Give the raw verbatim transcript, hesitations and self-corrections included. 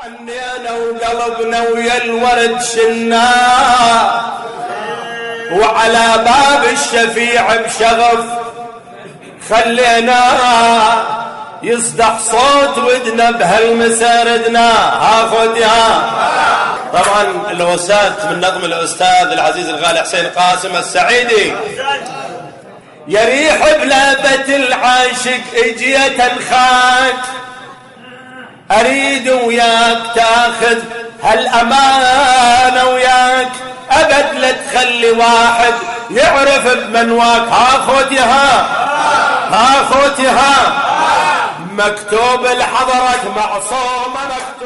حنينا وقلبنا ويا الورد شنا، وعلى باب الشفيع بشغف خلينا يصدح صوت ودنا بهالمساردنا. ها خذها. طبعا الوسات من نظم الأستاذ العزيز الغالي حسين قاسم السعيدي. يريح بلابة العاشق اجيت انخاك، اريد وياك تاخذ هالامانة وياك، ابد لا تخلي واحد يعرف بمنواك. ها خوتي ها ها خوتي ها، مكتوب لحضرك معصومة.